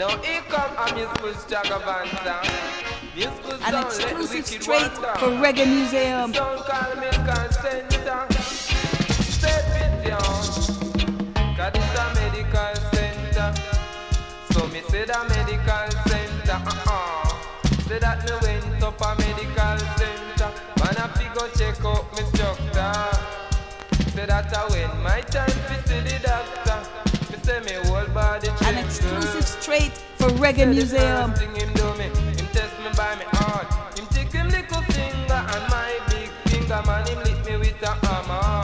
Now here come a musical Stagavanta. Musical An sound exclusive straight for Reggae Museum. Sound called Medical Center. Stay with you, cause it's a medical center. So me say the medical center, say that me went up a medical center. Man I fi go check out me structure. Say that I when my time fi see the doctor. Me say me whole body check. An exclusive straight for Reggae Museum.